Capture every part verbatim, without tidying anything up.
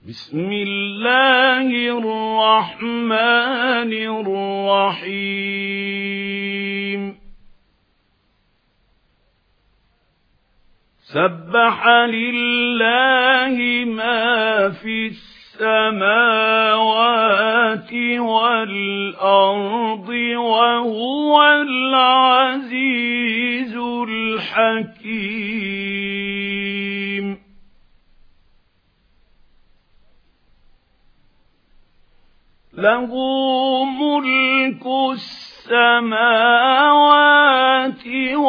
بسم الله الرحمن الرحيم سبح لله ما في السماوات والأرض وهو العزيز الحكيم له ملك السماوات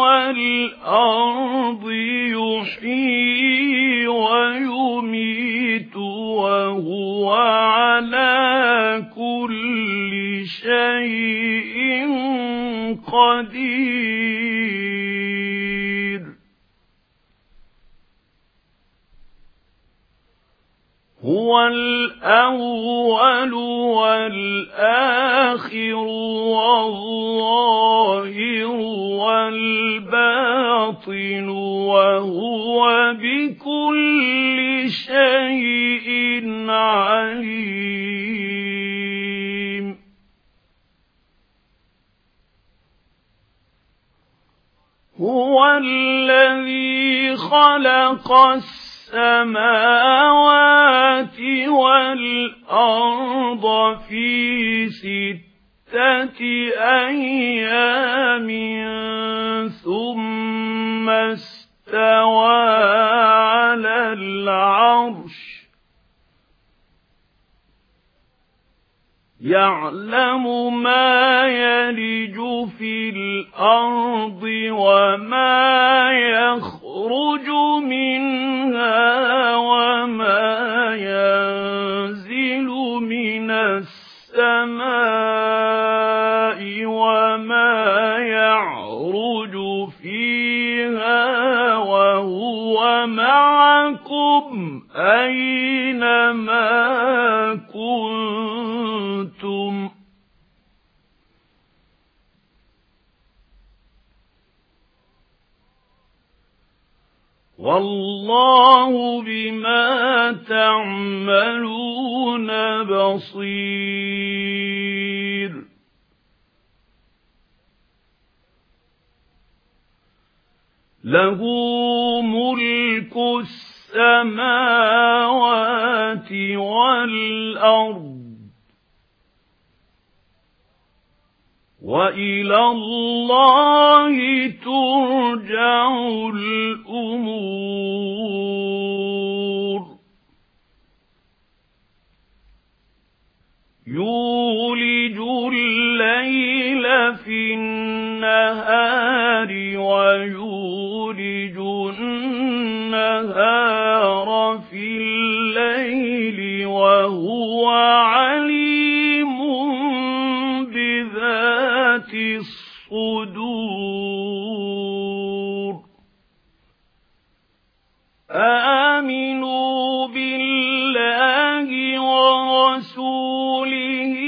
والأرض يحيي ويميت وهو على كل شيء قدير هو الأول والآخر والظاهر والباطن وهو بكل شيء عليم هو الذي خلق السماوات والأرض في ستة أيام ثم استوى على العرش يعلم ما يلج في الأرض وما يخرج منها وما ينزل من السماء وما يعرج فيها وهو معكم أينما كنتم والله بما تعملون بصير له ملك السماوات والأرض وإلى الله ترجع الأمور يولج الليل في النهار ويولج النهار في الليل وهو عليم بذات الصدور آمنوا بالله ورسوله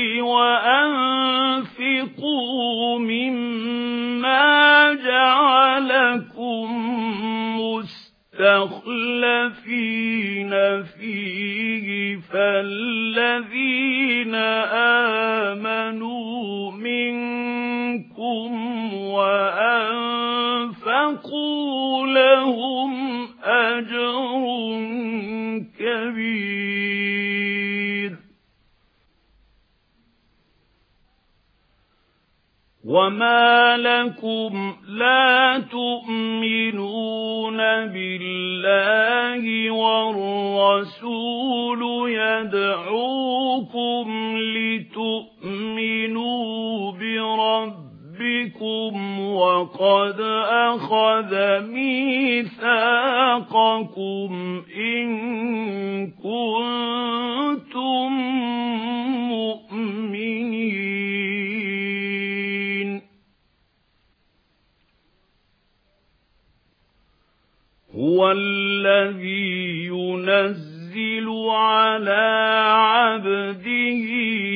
وأنفقوا مما جعلكم مستخلفين فيه فالذين آمنوا منكم وأنفقوا لهم أجر كبير وما لكم لا تؤمنون بالله والرسول يدعوكم لتؤمنوا بربكم وقد أخذ ميثاقكم إن كنتم مؤمنين هو الذي ينزل على عبده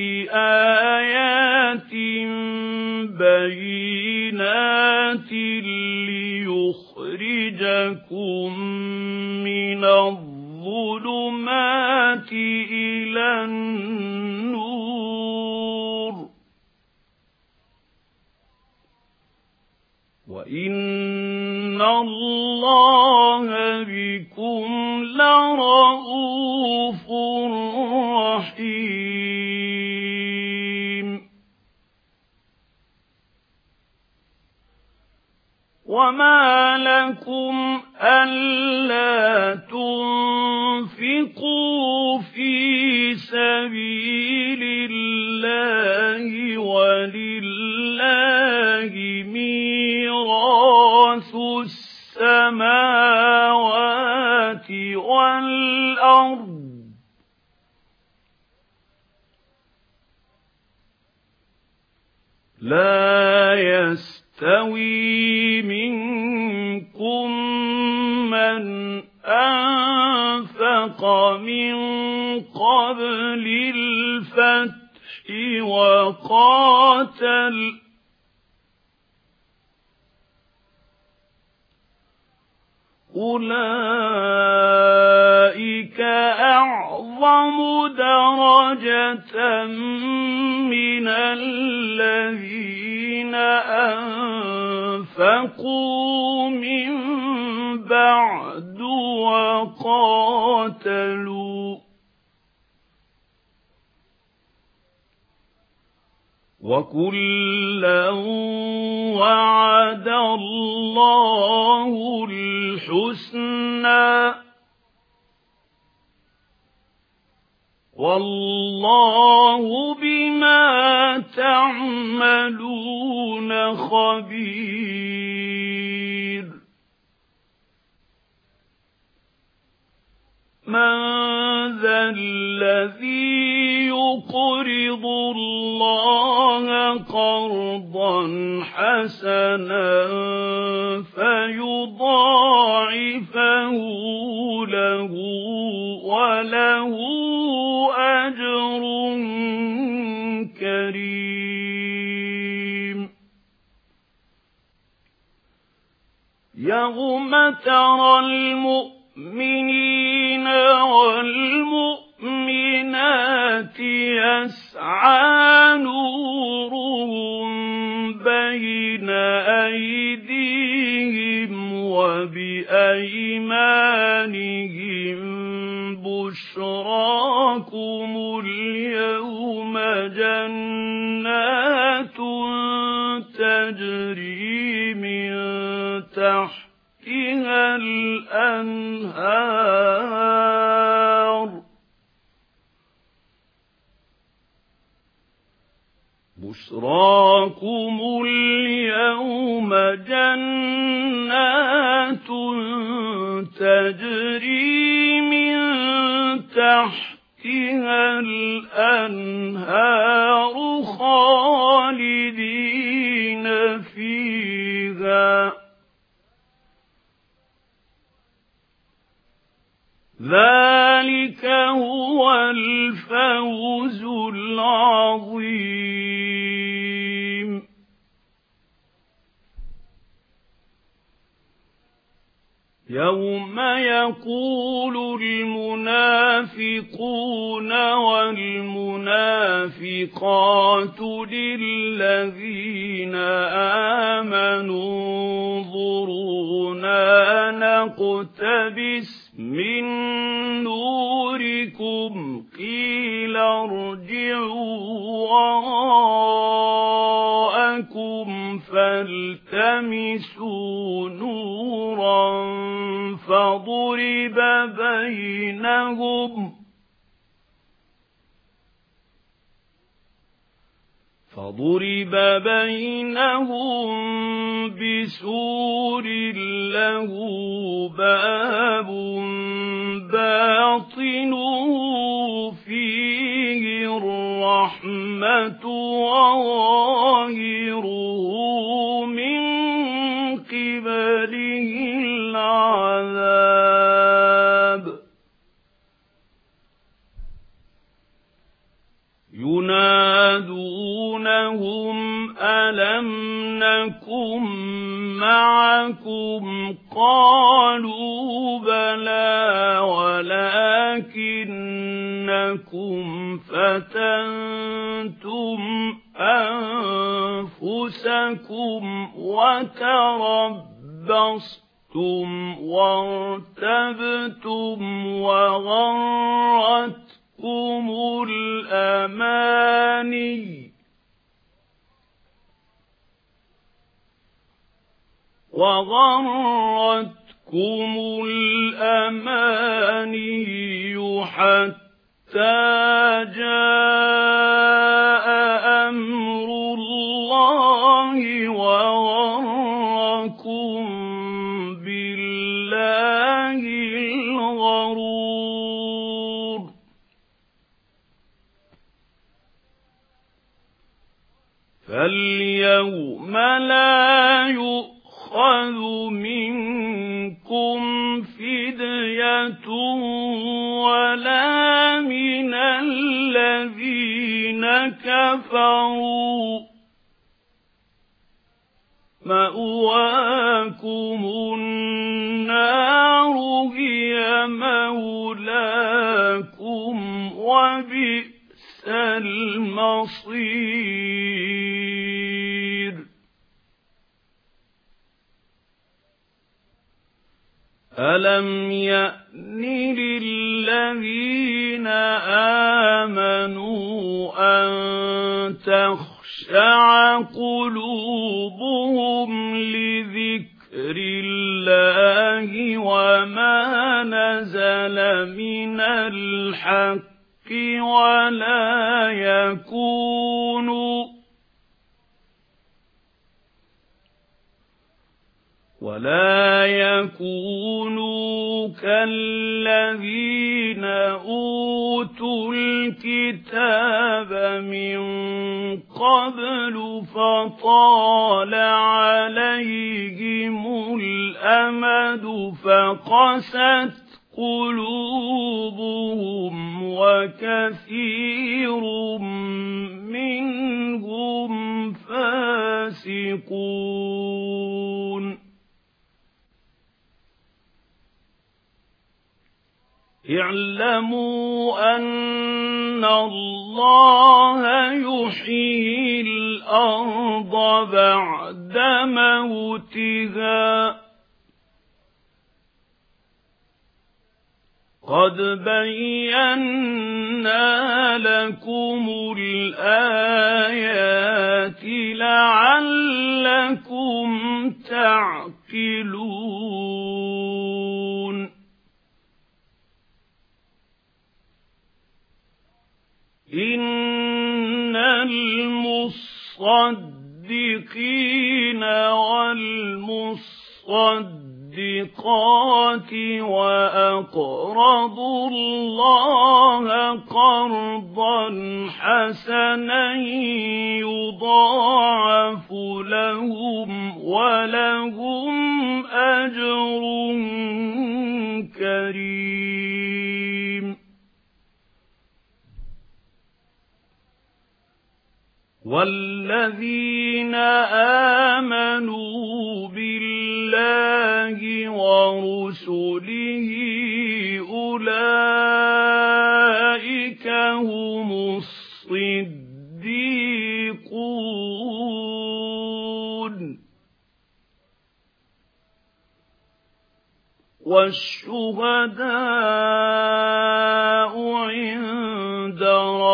آيات بينات ليخرجكم من الظلمات الظُّلُمَاتِ إِلَى النُّورِ وَإِنَّ اللَّهَ بِكُمْ لَرَءُوفٌ رَحِيمٌ وَمَا لَكُمْ أَلَّا تُنفِقُوا فِي سَبِيلِ اللَّهِ وَلِلَّهِ مِيرَاثُ السَّمَاوَاتِ وَالْأَرْضِ لَا يَسْتَوِي مِنكُم مَّنْ أَنفَقَ مِن قَبْلِ الْفَتْحِ وَقَاتَلَ أُولَئِكَ أَعْظَمُ دَرَجَةً مِنَ الَّذِينَ أَنفَقُوا مِن بَعْدُ وَقَاتَلُوا وَكُلًّا وَعَدَ اللَّهُ الْحُسْنَى وَاللَّهُ بِمَا تَعْمَلُونَ خَبِيرٌ مَنْ ذَا الَّذِي يُقْرِضُ اللَّهَ قَرْضًا حَسَنًا فَيُضَاعِفَهُ لَهُ وَلَهُ أَجْرٌ كَرِيمٌ يَوْمَ تَرَى الْمُؤْمِنِينَ وَالْمُؤْمِنَاتِ يَسْعَىٰ نُورُهُم بَيْنَ أَيْدِيهِمْ وَبِأَيْمَانِهِم بُشْرَاكُمُ الْيَوْمَ جَنَّاتٌ تَجْرِي مِن تَحْتِهَا الْأَنْهَارُ بُشْرَاكُمُ الْيَوْمَ جَنَّاتٌ تَجْرِي مِن تَحْتِهَا الْأَنْهَارُ خَالِدِينَ فِيهَا ذَلِكَ هُوَ الْفَوْزُ الْعَظِيمُ يَوْمَ يَقُولُ الْمُنَافِقُونَ وَالْمُنَافِقَاتُ لِلَّذِينَ آمَنُوا انظُرُونَا نَقْتَبِسْ مِن نُّورِكُمْ قِيلَ ارْجِعُوا وَرَاءَكُمْ فَالْتَمِسُوا نُورًا فَضُرِبَ بَيْنَهُمْ فَضُرِبَ بَيْنَهُم بِسُورٍ لَّهُ بَابٌ بَاطِنُهُ فِيهِ الرَّحْمَةُ وَظَاهِرُهُ مِن قِبَلِهِ الْعَذَابُ يُنَادُونَهُمْ أَلَمْ نكن معكم قالوا بلى ولكنكم فتنتم أنفسكم وتربصتم وارتبتم وغرتكم الأماني وغرتكم الأماني حتى جاء أمر الله وغركم بالله الغرور فاليوم لا يؤخذ منكم فدية ولا من الذين كفروا مأواكم النار هي مولاكم وبئس المصير ألم يأن للذين آمنوا أن تخشع قلوبهم لذكر الله وما نزل من الحق ولا يكونوا ولا يكونوا كالذين أوتوا الكتاب من قبل فطال عليهم الأمد فقست قلوبهم وكثير منهم فاسقون اعلموا أن الله يحيي الأرض بعد موتها قد بينا لكم الآيات لعلكم تعقلون إن المصدقين والمصدقات وأقرضوا الله قرضا حسنا يضاعف لهم ولهم أجر كريم والذين آمنوا بالله ورسله أولئك هم الصديقون والشهداء عند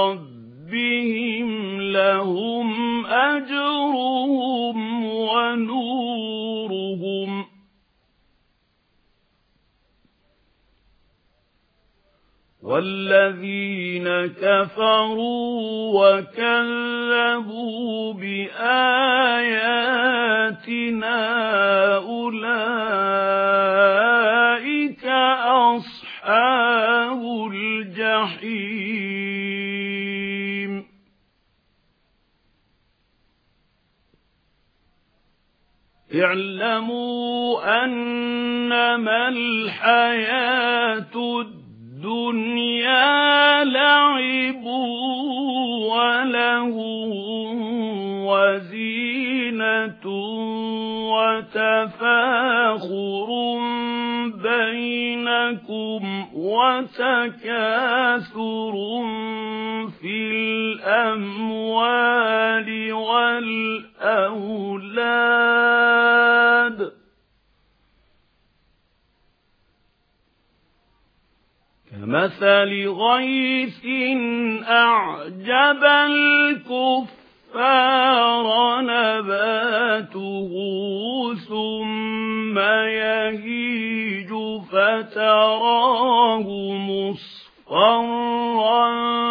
ربهم لهم أجرهم ونورهم والذين كفروا وكذبوا بآياتنا أولئك أصحاب الجحيم اعلموا أنما الحياة الدنيا لعب ولهو وزينة وتكاثر في الأموال والأولاد كمثل غيث أعجب الكفار نباته ثم يهيج فتراه مصفرا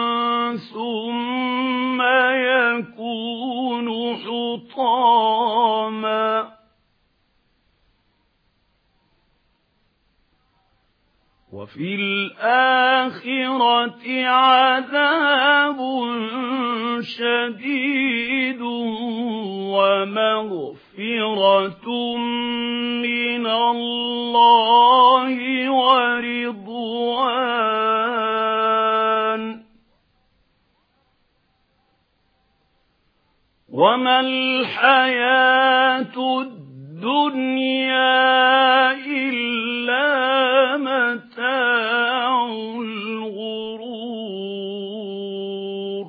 ثم يكون حطاما وفي الآخرة عذاب شديد ومغفرة من الله ورضوان وما الحياة الدنيا إلا متاع الغرور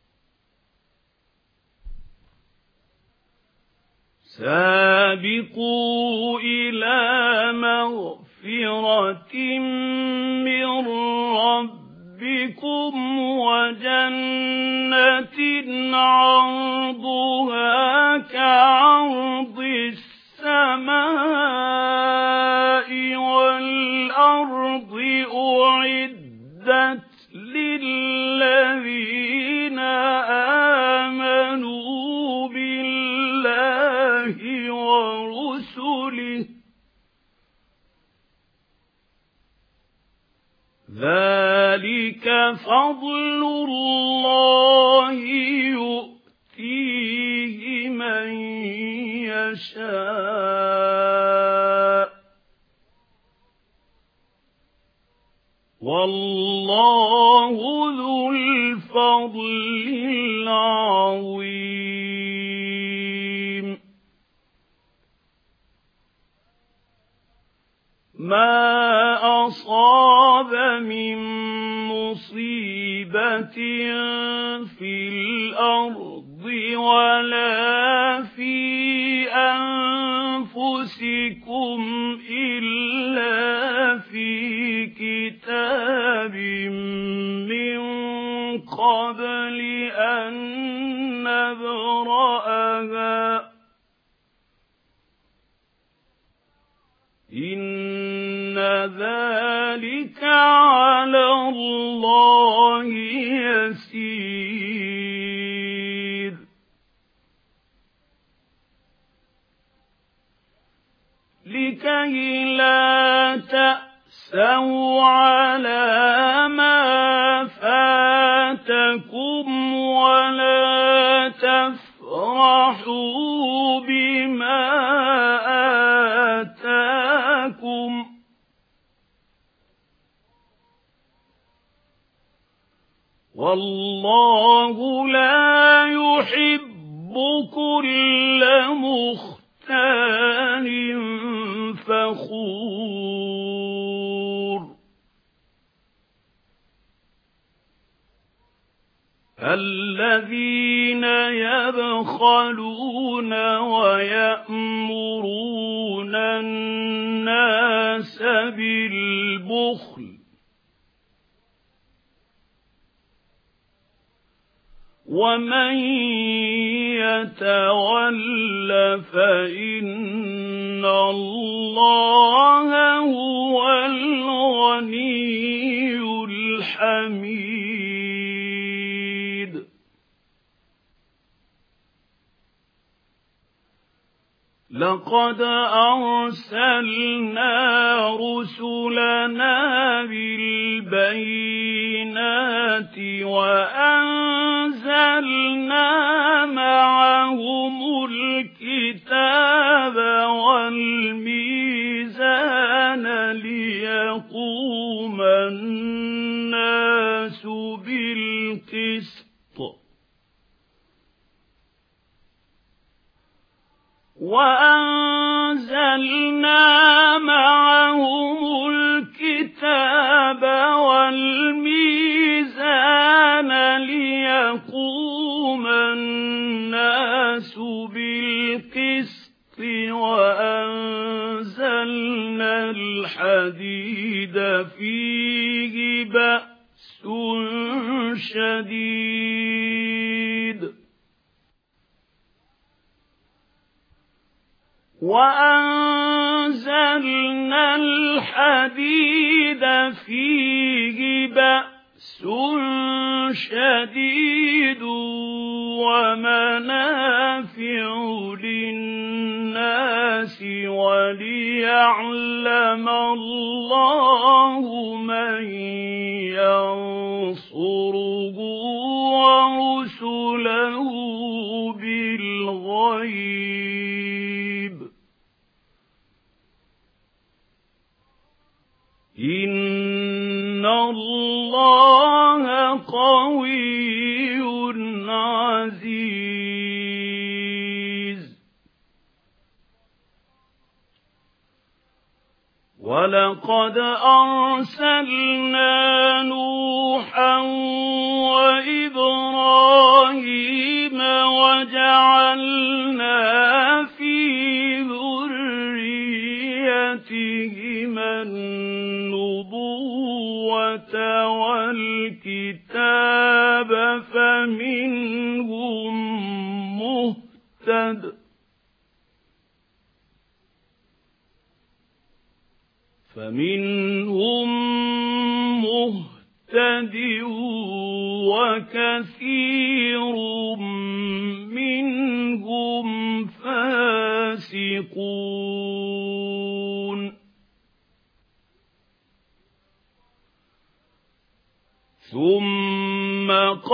سابقوا إلى مغفرة من ربكم وجنة عرضها كعرض السماء والأرض أعدت للذين آمنوا بالله ورسله ذلك فضل الله يؤتيه من يشاء والله ذو الفضل العظيم ما أصاب من مصيبة في الأرض ولا في أنفسكم إلا في كتاب من قبل أن نبرأها إن ذلك على الله يسير لكي لا تأسوا على ما فاتكم ولا تفرحوا بما آتاكم والله لا يحب كل مختال فخور الذين يبخلون ويأمرون الناس بالبخل ومن يتول فإن الله هو الغني الحميد لقد أرسلنا رسلنا بالبينات وأنزلنا معهم الكتاب والميزان ليقوم الناس بالقسط وأنزلنا معهم الكتاب بأس شديد وأنزلنا الحديد فيه بأس شديد ومنافع للناس وليعلم الله من ينصره ورسله بالغيب إن الله قوي عزيز ولقد أرسلنا نوحا وإبراهيم وجعلنا في ذريتهما النبوة والكتاب فمنهم مهتد فمنهم مهتد وكثير منهم فاسقون ثم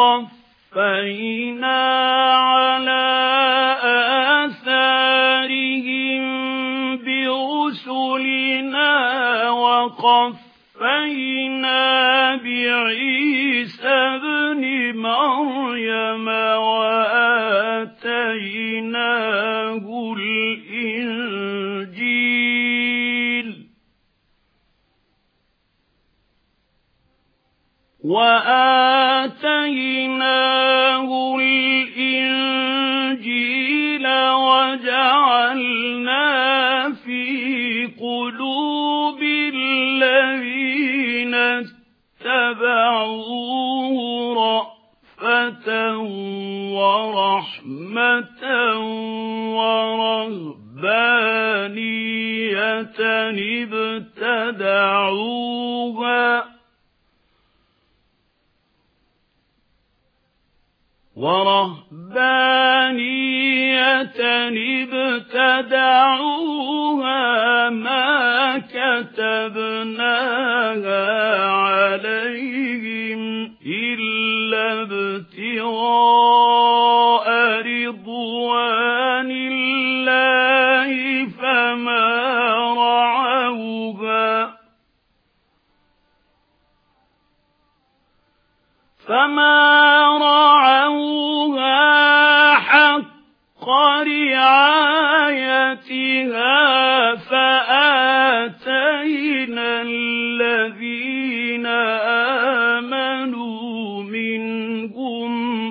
قفينا على آثارهم برسلنا وقفينا بعيسى ابن مريم وآتيناه الإنجيل وآتيناه الإنجيل وجعلنا في قلوب الذين اتبعوه رأفة ورحمة ورهبانية ابتدعوها ورهبانية ابتدعوها ما كتبناها عليهم إلا ابتغاء رضوان الله فما رعوها فما رعوها حق رعايتها فآتينا الذين آمنوا منهم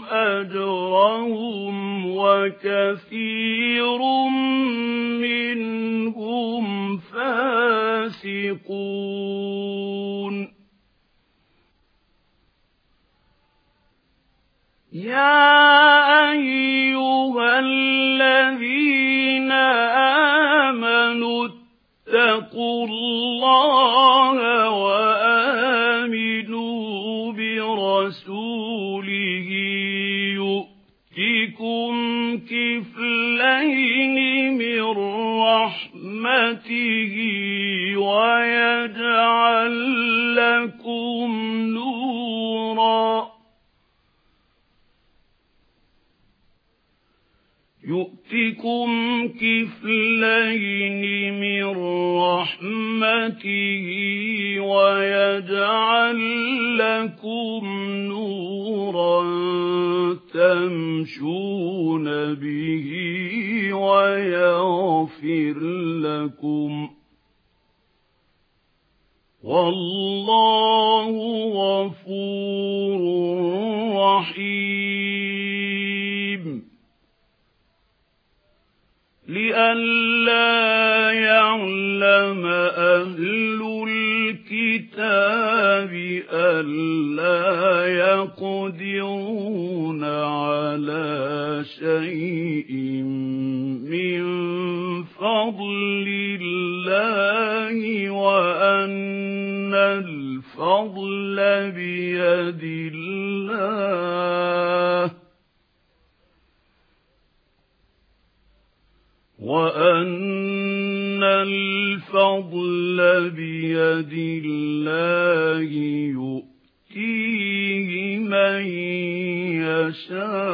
أجرهم وكثير منهم فاسقون يا أيها الذين آمنوا اتقوا الله وآمنوا برسوله يؤتكم كفلين من رحمته ويجعل لكم نورا يؤتكم كفلين من رحمته ويجعل لكم نورا تمشون به ويغفر لكم والله غفور رحيم لئلا يعلم أهل الكتاب أن يقدرون على شيء من فضل الله وأن الفضل بيد الله وأن الفضل بيد الله يؤتيه من يشاء